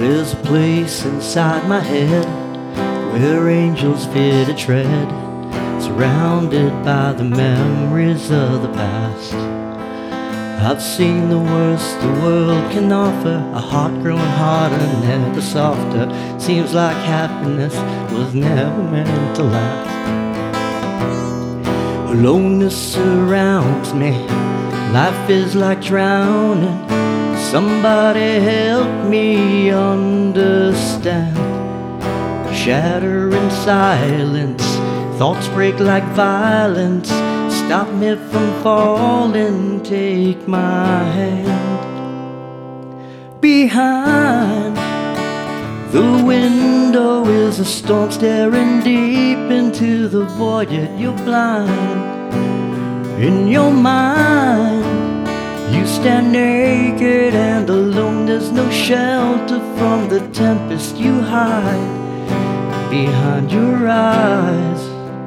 There's a place inside my head where angels fear to tread, surrounded by the memories of the past. I've seen the worst the world can offer, a heart growing harder, never softer. Seems like happiness was never meant to last. Aloneness surrounds me, life is like drowning. Somebody help me understand. Shatter in silence, thoughts break like violence. Stop me from falling, take my hand. Behind the window is a storm staring deep into the void, yet you're blind. In your mind, you stand naked and alone. There's no shelter from the tempest you hide behind your eyes.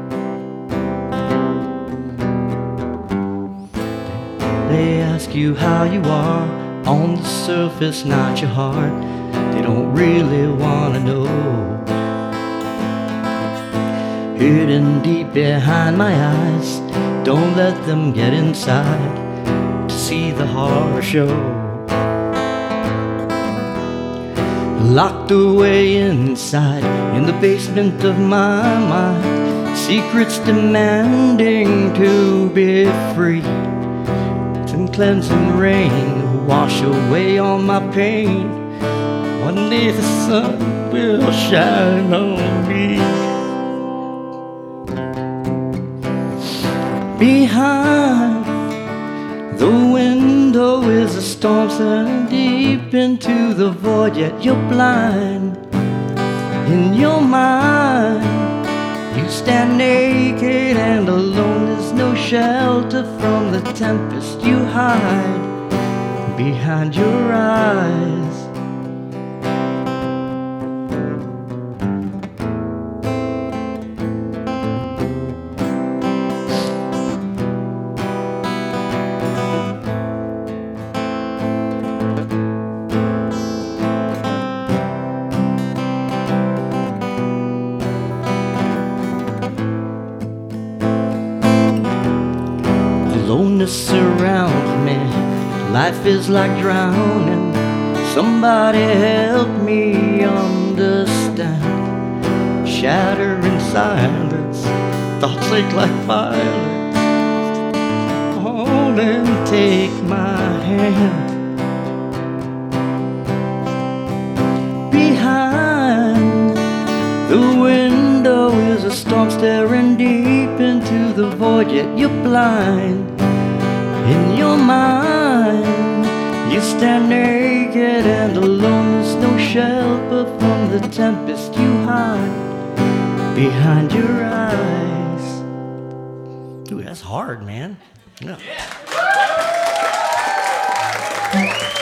They ask you how you are, on the surface, not your heart. They don't really wanna know. Hidden deep behind my eyes, don't let them get inside to see the horror show. Locked away inside in the basement of my mind, secrets demanding to be free. And cleansing rain wash away all my pain. One day the sun will shine on me. Behind the window is a storm staring deep into the void, yet you're blind. In your mind, you stand naked and alone. There's no shelter from the tempest you hide behind your eyes. Aloneness surrounds me, life is like drowning. Somebody help me understand. Shatter in silence, thoughts ache like violence. Hold and take my hand. Behind the window is a storm staring deep into the void, yet you're blind. In your mind, you stand naked and alone. There's no shelter from the tempest you hide behind your eyes. Ooh, that's hard, man. Yeah.